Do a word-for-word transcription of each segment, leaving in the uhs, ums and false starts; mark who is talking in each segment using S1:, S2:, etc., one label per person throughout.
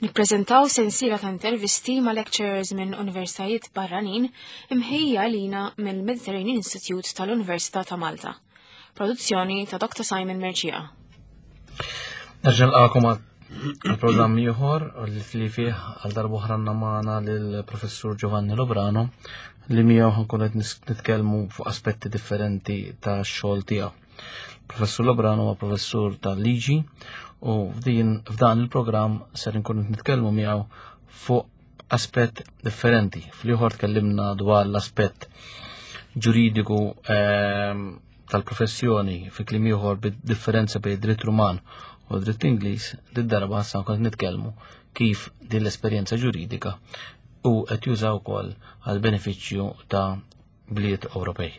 S1: Nippreżentaw sensiela ta' intervisti ma' lecturers minn universitajiet barranin imħejja lina mill-Mediterranean Institute tal-Università ta' Malta. Produzzjoni ta' doktor Simon Merċija.
S2: Nerġa' nilqakom għal-programm ieħor li fih għal darba oħra magħna lill-Professur Giovanni Lobrano li miegħu ħankun qed nitkellmu fuq aspetti differenti tax-xogħol tiegħu. Professur Lobrano huwa professur tal-liġi u f'dan il-programm ser nkun nitkellmu miegħu fuq aspett differenti. Fl-ieħor tkellimna dwar l-aspett ġuridiku tal-professjoni fi kliem ieħor bid-differenza bejn dritt Ruman u dritt Ingliż, dit-darba issa nkun nitkellmu kif din l-esperjenza ġuridika u qed jużaw ukoll għal benefiċċju ta' bliet Ewropej.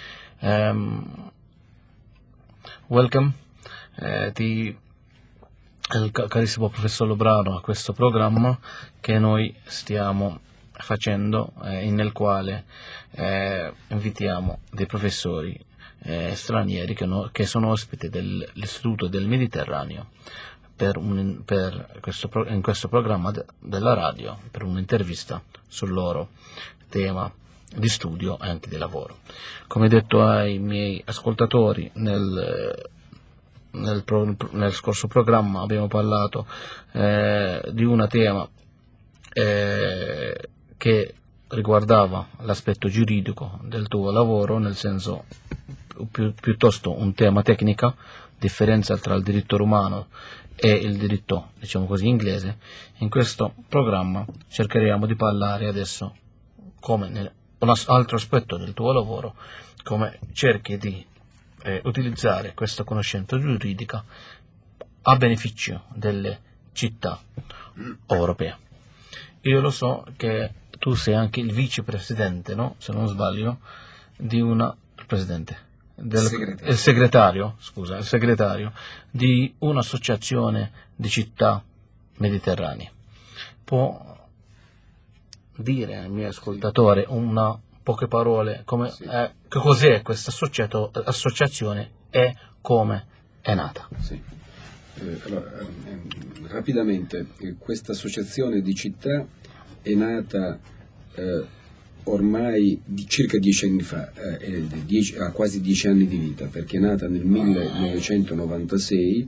S2: Welcome eh, ti il carissimo professor Lobrano a questo programma che noi stiamo facendo eh, nel quale eh, invitiamo dei professori eh, stranieri che, no, che sono ospiti dell'Istituto del Mediterraneo per, un, per questo, in questo programma de, della radio per un'intervista sul loro tema di studio e anche di lavoro. Come detto ai miei ascoltatori nel, nel, pro, nel scorso programma abbiamo parlato eh, di un tema eh, che riguardava l'aspetto giuridico del tuo lavoro, nel senso pi, piuttosto un tema tecnico, differenza tra il diritto romano e il diritto, diciamo così, inglese. In questo programma cercheremo di parlare adesso come nel un altro aspetto del tuo lavoro, come cerchi di eh, utilizzare questa conoscenza giuridica a beneficio delle città europee. Io lo so che tu sei anche il vicepresidente, no? Se non sbaglio, di una il presidente del
S3: segretario.
S2: il segretario, scusa, il segretario di un'associazione di città mediterranee. Può dire al mio ascoltatore una poche parole come
S3: sì.
S2: eh, che cos'è questa associazione e come è nata?
S3: Sì. Eh, allora, eh, rapidamente, eh, questa associazione di città è nata eh, ormai di circa dieci anni fa, eh, dieci, ha quasi dieci anni di vita, perché è nata nel millenovecentonovantasei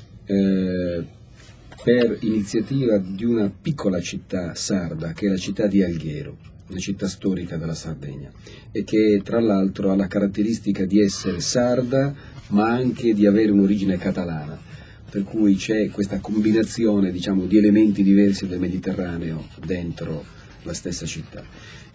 S3: eh, per iniziativa di una piccola città sarda, che è la città di Alghero, una città storica della Sardegna, e che tra l'altro ha la caratteristica di essere sarda, ma anche di avere un'origine catalana, per cui c'è questa combinazione, diciamo, di elementi diversi del Mediterraneo dentro la stessa città.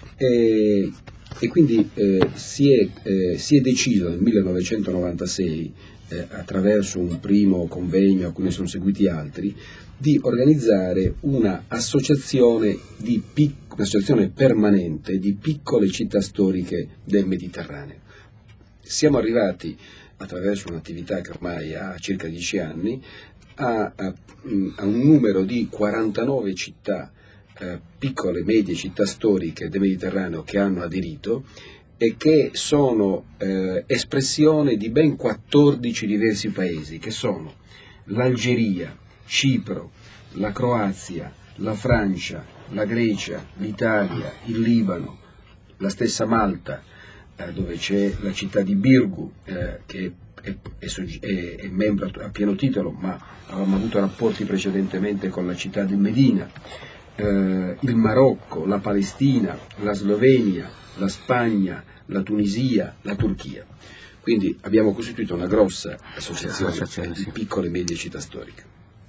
S3: E, e quindi eh, si, è, eh, si è deciso nel millenovecentonovantasei, Eh, attraverso un primo convegno a cui ne sono seguiti altri, di organizzare una associazione, di pic- un'associazione permanente di piccole città storiche del Mediterraneo. Siamo arrivati, attraverso un'attività che ormai ha circa dieci anni, a, a, a un numero di quarantanove città, eh, piccole e medie città storiche del Mediterraneo che hanno aderito e che sono eh, espressione di ben quattordici diversi paesi, che sono l'Algeria, Cipro, la Croazia, la Francia, la Grecia, l'Italia, il Libano, la stessa Malta, eh, dove c'è la città di Birgu, eh, che è, è, è, è membro a pieno titolo, ma avevamo avuto rapporti precedentemente con la città di Medina, eh, il Marocco, la Palestina, la Slovenia, la Spagna, la Tunisia, la Turchia. Quindi abbiamo costituito una grossa associazione di piccole e medie città storiche.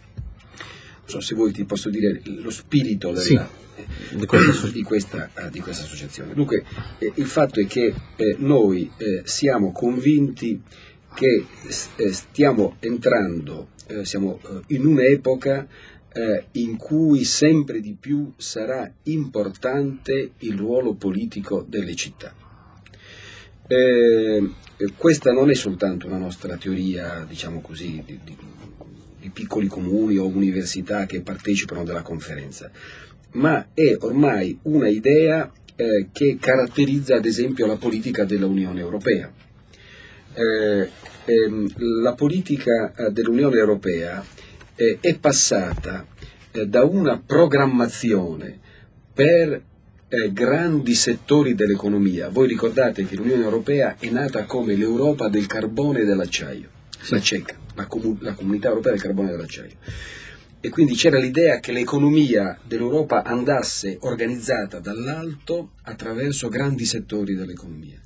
S3: Non so se vuoi ti posso dire lo spirito della,
S2: sì,
S3: di, questa, di, questa, di questa associazione. Dunque, eh, il fatto è che eh, noi eh, siamo convinti che eh, stiamo entrando, eh, siamo eh, in un'epoca Eh, in cui sempre di più sarà importante il ruolo politico delle città. Eh, questa non è soltanto una nostra teoria, diciamo così, di, di, di piccoli comuni o università che partecipano della conferenza, ma è ormai una idea eh, che caratterizza ad esempio la politica dell'Unione Europea. Eh, ehm, la politica dell'Unione Europea eh, è passata eh, da una programmazione per eh, grandi settori dell'economia. Voi ricordate che l'Unione Europea è nata come l'Europa del carbone e dell'acciaio, sì. la CECA, la, comu- la Comunità Europea del Carbone e dell'Acciaio. E quindi c'era l'idea che l'economia dell'Europa andasse organizzata dall'alto attraverso grandi settori dell'economia.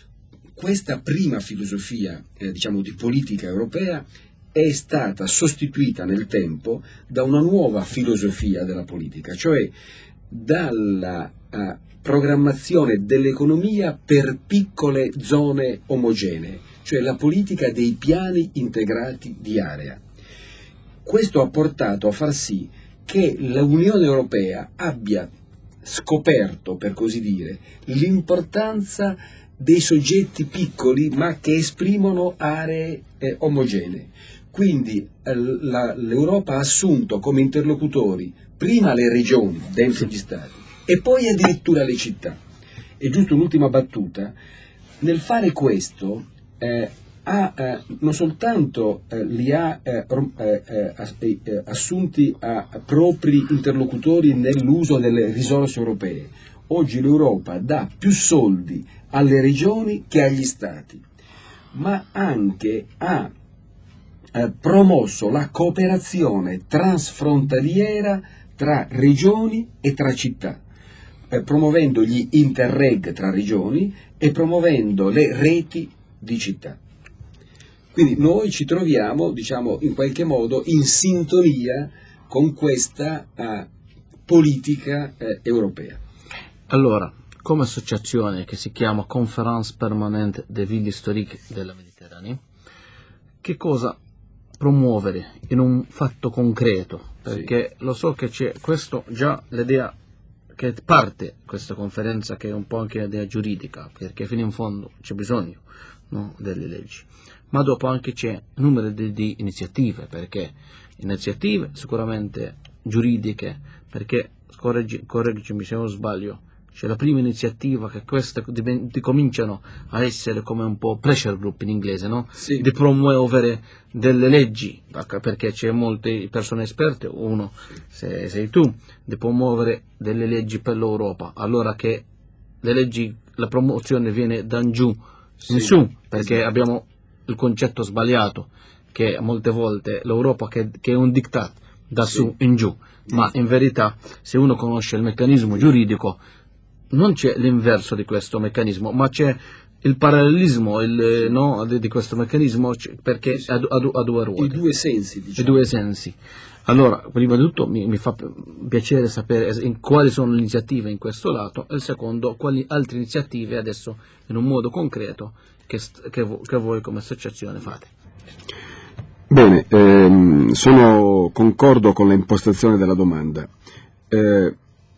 S3: Questa prima filosofia, eh, diciamo, di politica europea è stata sostituita nel tempo da una nuova filosofia della politica, cioè dalla uh, programmazione dell'economia per piccole zone omogenee, cioè la politica dei piani integrati di area. Questo ha portato a far sì che l'Unione Europea abbia scoperto, per così dire, l'importanza dei soggetti piccoli ma che esprimono aree eh, omogenee. Quindi eh, la, l'Europa ha assunto come interlocutori prima le regioni dentro gli stati e poi addirittura le città. E giusto un'ultima battuta, nel fare questo eh, ha, eh, non soltanto eh, li ha eh, eh, eh, assunti a propri interlocutori nell'uso delle risorse europee, oggi l'Europa dà più soldi alle regioni che agli stati, ma anche ha eh, promosso la cooperazione transfrontaliera tra regioni e tra città, eh, promuovendo gli interreg tra regioni e promuovendo le reti di città. Quindi noi ci troviamo, diciamo, in qualche modo in sintonia con questa uh, politica uh, europea.
S2: Allora, come associazione che si chiama Conférence Permanente des Villes Historiques della Mediterranea, che cosa promuovere in un fatto concreto? Perché sì. Lo so che c'è questo già l'idea che parte questa conferenza, che è un po' anche l'idea giuridica, perché fino in fondo c'è bisogno, no, delle leggi, ma dopo anche c'è un numero di, di iniziative, perché iniziative sicuramente giuridiche, perché correggi, correggimi se non sbaglio, c'è la prima iniziativa che queste di, di cominciano a essere come un po' pressure group in inglese, no?
S3: Sì.
S2: Di promuovere delle leggi, perché c'è molte persone esperte, uno se, sei tu, di promuovere delle leggi per l'Europa, allora che le leggi, la promozione viene da in giù in sì. su, perché esatto. abbiamo il concetto sbagliato che molte volte l'Europa che, che è un diktat da sì. su in giù, ma in verità se uno conosce il meccanismo giuridico non c'è l'inverso di questo meccanismo, ma c'è il parallelismo il, sì. no, di, di questo meccanismo, perché sì, sì. Ha, ha, ha due ruoli.
S3: I due sensi, diciamo.
S2: I due sensi. Allora, prima di tutto mi, mi fa piacere sapere in quali sono le iniziative in questo lato, e il secondo, quali altre iniziative adesso in un modo concreto che, che, che voi come associazione fate.
S3: Bene, ehm, sono concordo con l'impostazione della domanda. Eh,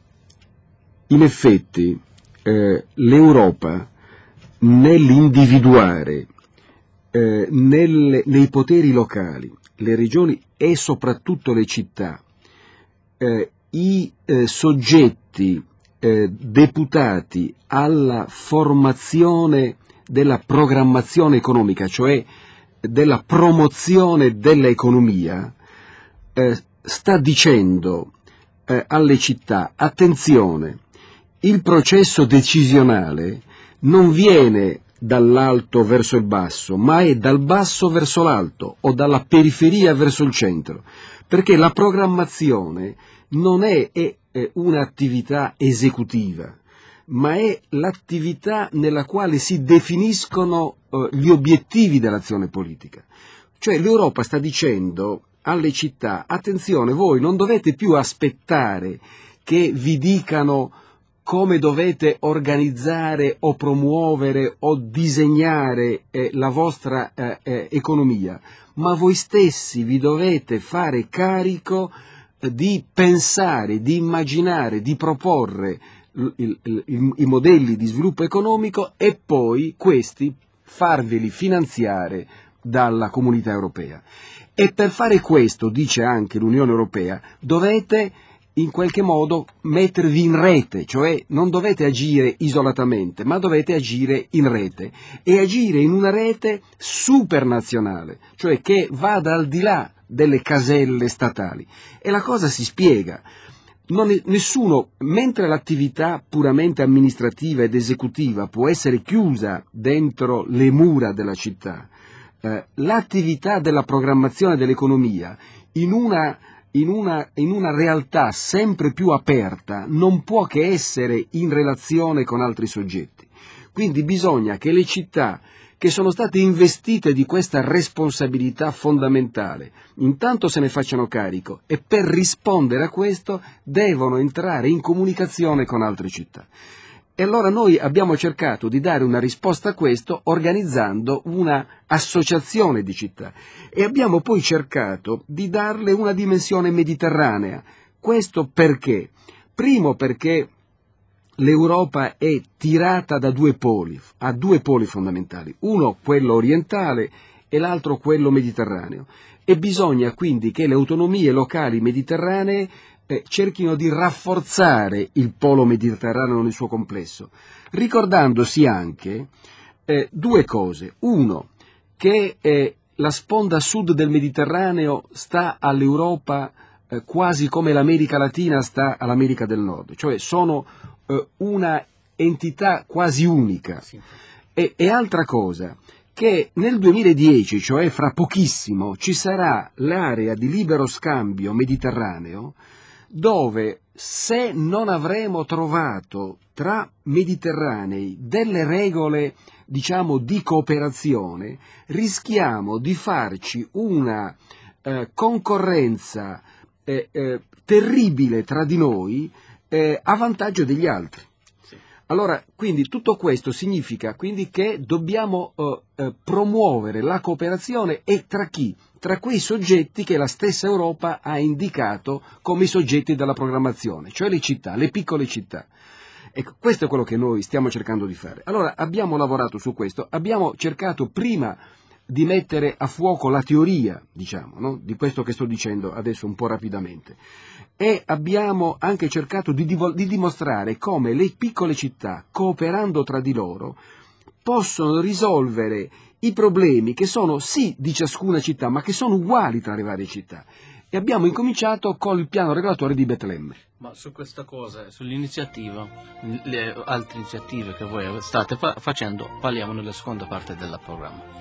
S3: in effetti eh, l'Europa nell'individuare eh, nelle, nei poteri locali, le regioni e soprattutto le città, eh, i eh, soggetti eh, deputati alla formazione della programmazione economica, cioè della promozione dell'economia, eh, sta dicendo eh, alle città: attenzione, il processo decisionale non viene dall'alto verso il basso, ma è dal basso verso l'alto o dalla periferia verso il centro, perché la programmazione non è, è, è un'attività esecutiva, ma è l'attività nella quale si definiscono uh, gli obiettivi dell'azione politica. Cioè l'Europa sta dicendo alle città: attenzione, voi non dovete più aspettare che vi dicano come dovete organizzare o promuovere o disegnare eh, la vostra eh, eh, economia, ma voi stessi vi dovete fare carico eh, di pensare, di immaginare, di proporre il, il, il, i modelli di sviluppo economico e poi questi farveli finanziare dalla Comunità Europea. E per fare questo, dice anche l'Unione Europea, dovete in qualche modo mettervi in rete, cioè non dovete agire isolatamente, ma dovete agire in rete, e agire in una rete supernazionale, cioè che vada al di là delle caselle statali. E la cosa si spiega. Non è, nessuno, mentre l'attività puramente amministrativa ed esecutiva può essere chiusa dentro le mura della città, eh, l'attività della programmazione dell'economia in una, in, una, in una realtà sempre più aperta non può che essere in relazione con altri soggetti. Quindi bisogna che le città che sono state investite di questa responsabilità fondamentale, intanto se ne facciano carico e per rispondere a questo devono entrare in comunicazione con altre città. E allora noi abbiamo cercato di dare una risposta a questo organizzando una associazione di città e abbiamo poi cercato di darle una dimensione mediterranea. Questo perché? Primo perché l'Europa è tirata da due poli, ha due poli fondamentali, uno quello orientale e l'altro quello mediterraneo, e bisogna quindi che le autonomie locali mediterranee eh, cerchino di rafforzare il polo mediterraneo nel suo complesso, ricordandosi anche eh, due cose. Uno, che eh, la sponda sud del Mediterraneo sta all'Europa eh, quasi come l'America Latina sta all'America del Nord, cioè sono una entità quasi unica. Sì. E, e altra cosa, che nel duemiladieci, cioè fra pochissimo, ci sarà l'area di libero scambio mediterraneo dove se non avremo trovato tra mediterranei delle regole, diciamo, di cooperazione, rischiamo di farci una eh, concorrenza eh, eh, terribile tra di noi Eh, a vantaggio degli altri. Sì. Allora, quindi tutto questo significa quindi che dobbiamo eh, eh, promuovere la cooperazione e tra chi? Tra quei soggetti che la stessa Europa ha indicato come i soggetti della programmazione, cioè le città, le piccole città. Ecco, questo è quello che noi stiamo cercando di fare. Allora, abbiamo lavorato su questo, abbiamo cercato prima di mettere a fuoco la teoria, diciamo, no? Di questo che sto dicendo adesso un po' rapidamente. E abbiamo anche cercato di, di dimostrare come le piccole città, cooperando tra di loro, possono risolvere i problemi che sono sì di ciascuna città, ma che sono uguali tra le varie città. E abbiamo incominciato col piano regolatore di Betlemme.
S2: Ma su questa cosa, sull'iniziativa, le altre iniziative che voi state fa- facendo, parliamo nella seconda parte del programma.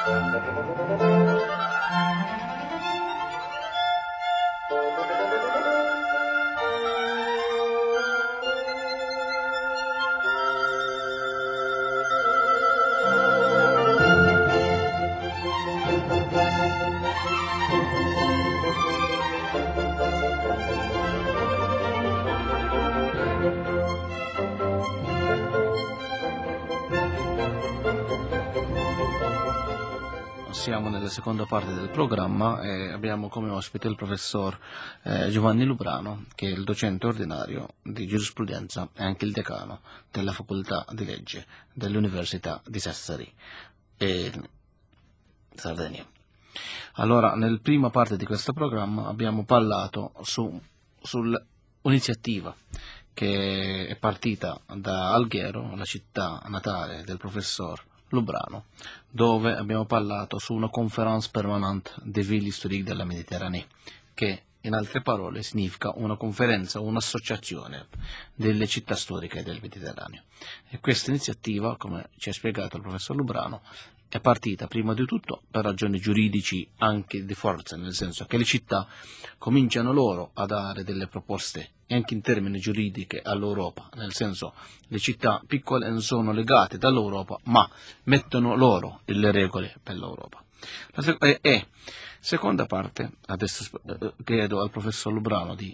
S2: Siamo nella seconda parte del programma e abbiamo come ospite il professor eh, Giovanni Lubrano, che è il docente ordinario di giurisprudenza e anche il decano della facoltà di legge dell'Università di Sassari e Sardegna. Allora, nella prima parte di questo programma abbiamo parlato su, sull'iniziativa che è partita da Alghero, la città natale del professor Lubrano, dove abbiamo parlato su una conference permanente des villes historiques della Méditerranée, che in altre parole significa una conferenza, un'associazione delle città storiche del Mediterraneo. E questa iniziativa, come ci ha spiegato il professor Lubrano, è partita prima di tutto per ragioni giuridici anche di forza, nel senso che le città cominciano loro a dare delle proposte anche in termini giuridici all'Europa, nel senso le città piccole non sono legate dall'Europa ma mettono loro le regole per l'Europa. La sec- e, e seconda parte, adesso chiedo al professor Lubrano di,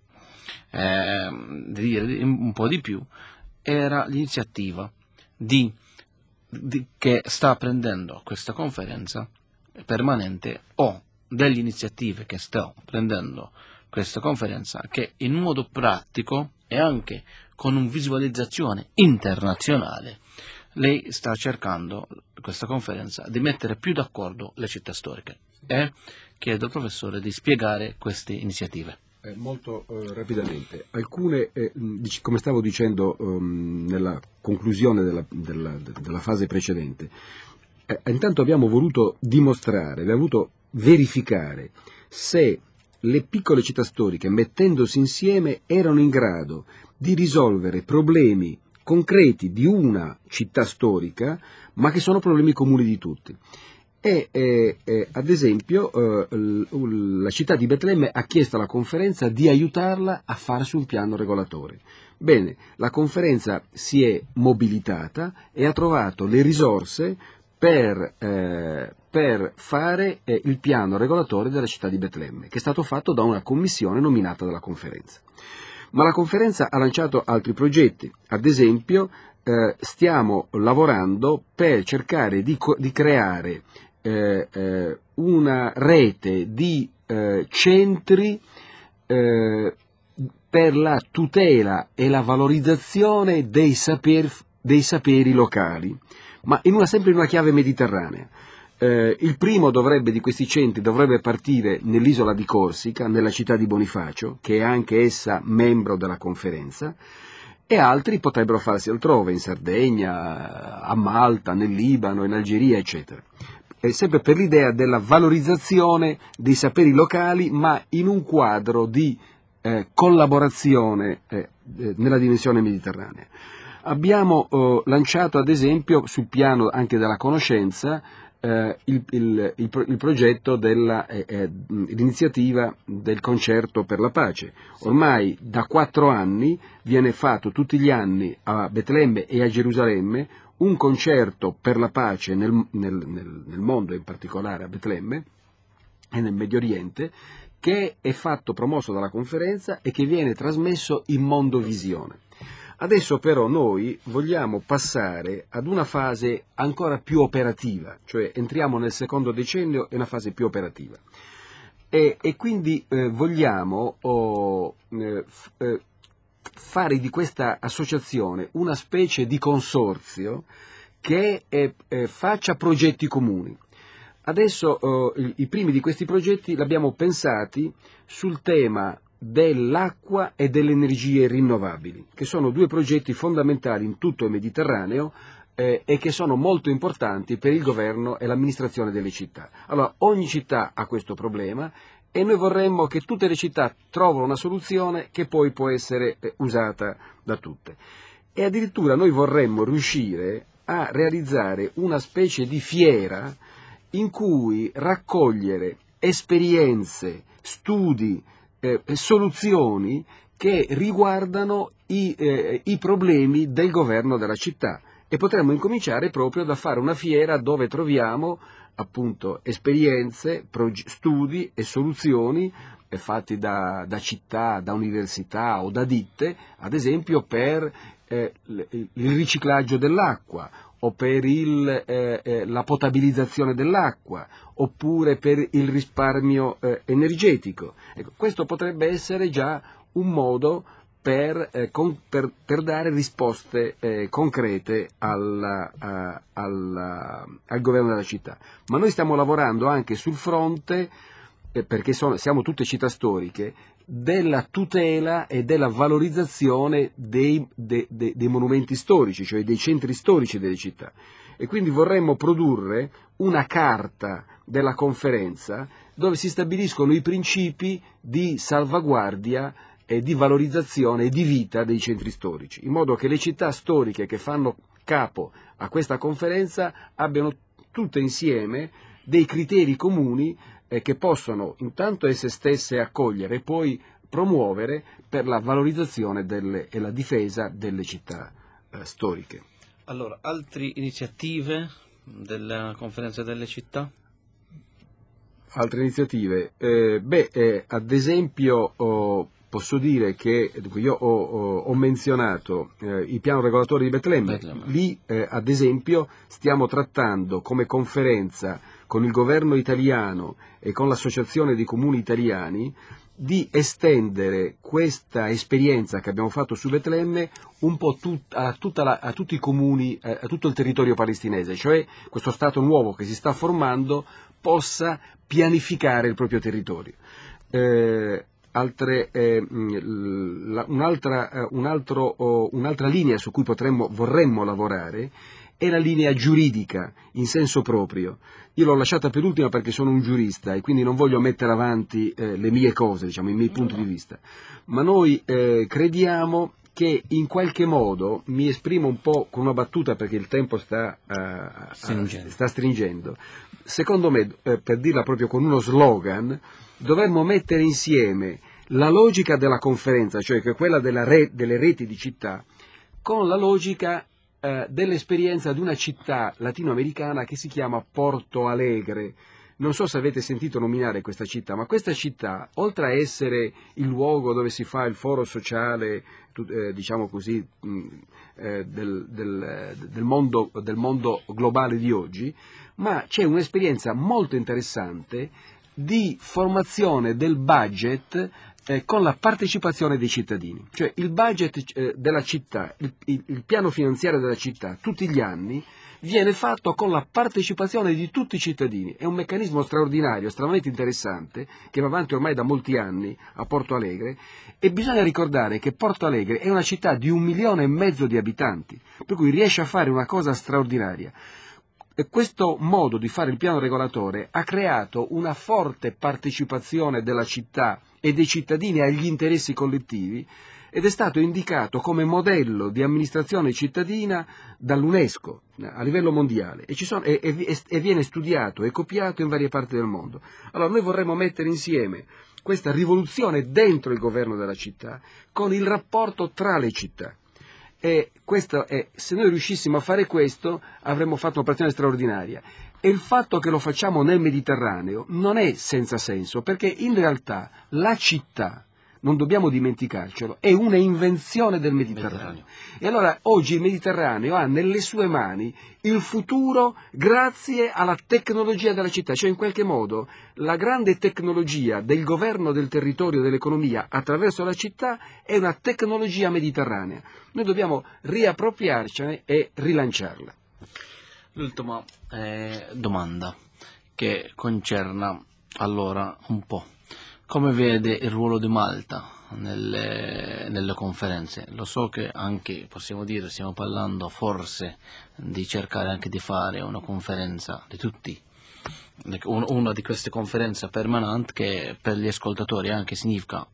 S2: eh, di dire un po' di più, era l'iniziativa di Di, che sta prendendo questa conferenza permanente o delle iniziative che sta prendendo questa conferenza, che in modo pratico e anche con una visualizzazione internazionale lei sta cercando, questa conferenza, di mettere più d'accordo le città storiche. E chiedo al professore di spiegare queste iniziative.
S3: Eh, molto eh, rapidamente, alcune, eh, dic- come stavo dicendo um, nella conclusione della, della, della fase precedente, eh, intanto abbiamo voluto dimostrare, abbiamo voluto verificare se le piccole città storiche, mettendosi insieme, erano in grado di risolvere problemi concreti di una città storica, ma che sono problemi comuni di tutti. E eh, eh, ad esempio eh, l- la città di Betlemme ha chiesto alla conferenza di aiutarla a farsi un piano regolatore. Bene, la conferenza si è mobilitata e ha trovato le risorse per, eh, per fare eh, il piano regolatore della città di Betlemme, che è stato fatto da una commissione nominata dalla conferenza. Ma la conferenza ha lanciato altri progetti, ad esempio eh, stiamo lavorando per cercare di, co- di creare Eh, eh, una rete di eh, centri eh, per la tutela e la valorizzazione dei, saper, dei saperi locali, ma in una, sempre in una chiave mediterranea. Eh, il primo dovrebbe, di questi centri dovrebbe partire nell'isola di Corsica, nella città di Bonifacio, che è anche essa membro della conferenza, e altri potrebbero farsi altrove, in Sardegna, a Malta, nel Libano, in Algeria, eccetera. È sempre per l'idea della valorizzazione dei saperi locali, ma in un quadro di eh, collaborazione eh, eh, nella dimensione mediterranea. Abbiamo eh, lanciato ad esempio sul piano anche della conoscenza eh, il, il, il, il progetto dell'iniziativa eh, eh, del concerto per la pace. Ormai da quattro anni viene fatto tutti gli anni a Betlemme e a Gerusalemme un concerto per la pace nel, nel, nel, nel mondo, in particolare a Betlemme e nel Medio Oriente, che è fatto, promosso dalla conferenza e che viene trasmesso in Mondovisione. Adesso però noi vogliamo passare ad una fase ancora più operativa, cioè entriamo nel secondo decennio e una fase più operativa. E, e quindi eh, vogliamo oh, eh, f, eh, fare di questa associazione una specie di consorzio che eh, eh, faccia progetti comuni. Adesso eh, i, i primi di questi progetti li abbiamo pensati sul tema dell'acqua e delle energie rinnovabili, che sono due progetti fondamentali in tutto il Mediterraneo eh, e che sono molto importanti per il governo e l'amministrazione delle città. Allora, ogni città ha questo problema e noi vorremmo che tutte le città trovino una soluzione che poi può essere eh, usata da tutte. E addirittura noi vorremmo riuscire a realizzare una specie di fiera in cui raccogliere esperienze, studi, eh, soluzioni che riguardano i, eh, i problemi del governo della città, e potremmo incominciare proprio da fare una fiera dove troviamo appunto esperienze, proge- studi e soluzioni eh, fatti da, da città, da università o da ditte, ad esempio per eh, il riciclaggio dell'acqua, o per il, eh, eh, la potabilizzazione dell'acqua, oppure per il risparmio eh, energetico. Ecco, questo potrebbe essere già un modo per, eh, con, per, per dare risposte eh, concrete alla, a, alla, al governo della città. Ma noi stiamo lavorando anche sul fronte, eh, perché sono, siamo tutte città storiche, della tutela e della valorizzazione dei, de, de, dei monumenti storici, cioè dei centri storici delle città. E quindi vorremmo produrre una carta della conferenza dove si stabiliscono i principi di salvaguardia e di valorizzazione e di vita dei centri storici, in modo che le città storiche che fanno capo a questa conferenza abbiano tutte insieme dei criteri comuni eh, che possono intanto esse stesse accogliere e poi promuovere per la valorizzazione delle, e la difesa delle città eh, storiche.
S2: Allora, altre iniziative della conferenza delle città?
S3: Altre iniziative? Eh, beh, eh, ad esempio oh, posso dire che io ho, ho, ho menzionato eh, il piano regolatore di Betlemme.
S2: Betlemme.
S3: Lì eh, ad esempio stiamo trattando come conferenza con il governo italiano e con l'associazione di comuni italiani di estendere questa esperienza che abbiamo fatto su Betlemme un po' tut, a, tutta la, a tutti i comuni, eh, a tutto il territorio palestinese, cioè questo Stato nuovo che si sta formando possa pianificare il proprio territorio. Eh, altre, eh, la, un'altra, eh, un altro, oh, un'altra linea su cui potremmo, vorremmo lavorare è la linea giuridica in senso proprio. Io l'ho lasciata per ultima perché sono un giurista e quindi non voglio mettere avanti eh, le mie cose, diciamo, i miei punti di vista, ma noi eh, crediamo che in qualche modo, mi esprimo un po' con una battuta perché il tempo sta, uh,
S2: Stringendo.
S3: sta stringendo, secondo me, eh, per dirla proprio con uno slogan, dovremmo mettere insieme la logica della conferenza, cioè che è quella della re, delle reti di città, con la logica eh, dell'esperienza di una città latinoamericana che si chiama Porto Alegre. Non so se avete sentito nominare questa città, ma questa città, oltre a essere il luogo dove si fa il foro sociale, eh, diciamo così, mh, eh, del, del, del, mondo, del mondo globale di oggi, ma c'è un'esperienza molto interessante di formazione del budget eh, con la partecipazione dei cittadini. Cioè il budget eh, della città, il, il, il piano finanziario della città, tutti gli anni, viene fatto con la partecipazione di tutti i cittadini. È un meccanismo straordinario, estremamente interessante, che va avanti ormai da molti anni a Porto Alegre, e bisogna ricordare che Porto Alegre è una città di un milione e mezzo di abitanti, per cui riesce a fare una cosa straordinaria. E questo modo di fare il piano regolatore ha creato una forte partecipazione della città e dei cittadini agli interessi collettivi, ed è stato indicato come modello di amministrazione cittadina dall'UNESCO a livello mondiale e, ci sono, e, e, e viene studiato e copiato in varie parti del mondo. Allora noi vorremmo mettere insieme questa rivoluzione dentro il governo della città con il rapporto tra le città. E questo è, se noi riuscissimo a fare questo avremmo fatto un'operazione straordinaria. E il fatto che lo facciamo nel Mediterraneo non è senza senso, perché in realtà la città, non dobbiamo dimenticarcelo, è una invenzione del Mediterraneo. Mediterraneo. E allora oggi il Mediterraneo ha nelle sue mani il futuro grazie alla tecnologia della città, cioè in qualche modo la grande tecnologia del governo del territorio, dell'economia attraverso la città è una tecnologia mediterranea. Noi dobbiamo riappropriarcene e rilanciarla.
S2: L'ultima eh, domanda che concerne allora un po' come vede il ruolo di Malta nelle, nelle conferenze. Lo so che anche, possiamo dire, stiamo parlando forse di cercare anche di fare una conferenza di tutti, una di queste conferenze permanenti che per gli ascoltatori anche significa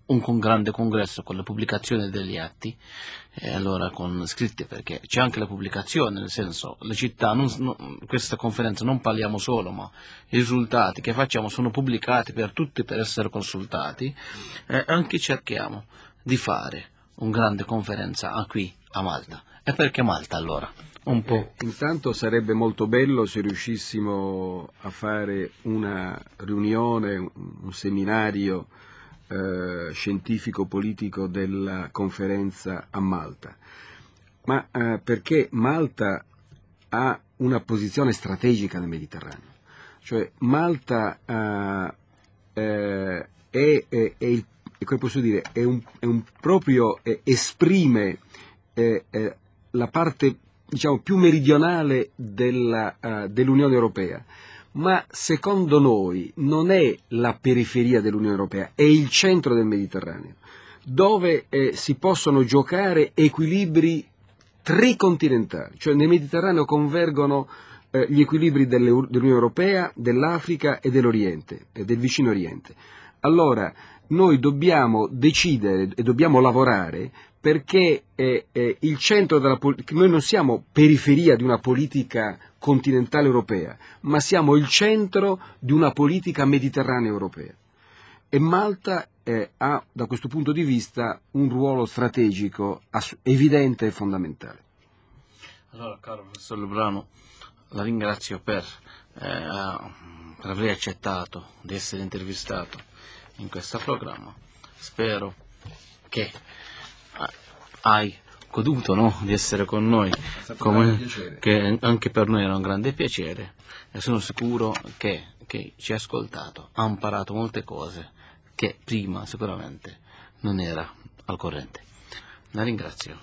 S2: un con grande congresso con la pubblicazione degli atti, e allora con scritte, perché c'è anche la pubblicazione, nel senso, le città, non, non, questa conferenza non parliamo solo, ma i risultati che facciamo sono pubblicati per tutti per essere consultati, e anche cerchiamo di fare una grande conferenza qui a Malta. E perché Malta allora? Un po'.
S3: Eh, intanto sarebbe molto bello se riuscissimo a fare una riunione, un, un seminario eh, scientifico-politico della conferenza a Malta, ma eh, perché Malta ha una posizione strategica nel Mediterraneo, cioè Malta eh, eh, è, è, è, il, come posso dire, è un, è un proprio eh, esprime eh, eh, la parte, diciamo, più meridionale della, uh, dell'Unione Europea, ma secondo noi non è la periferia dell'Unione Europea, è il centro del Mediterraneo, dove eh, si possono giocare equilibri tricontinentali, cioè nel Mediterraneo convergono eh, gli equilibri delle, dell'Unione Europea, dell'Africa e dell'Oriente, e del vicino Oriente. Allora noi dobbiamo decidere e dobbiamo lavorare perché eh, eh, il centro della politica, noi non siamo periferia di una politica continentale europea, ma siamo il centro di una politica mediterranea europea. E Malta eh, ha da questo punto di vista un ruolo strategico ass- evidente e fondamentale.
S2: Allora, caro professor Lubrano, la ringrazio per, eh, per aver accettato di essere intervistato in questo programma. Spero che hai goduto, no, di essere con noi, come, che anche per noi era un grande piacere, e sono sicuro che chi ci ha ascoltato ha imparato molte cose che prima sicuramente non era al corrente. La ringrazio.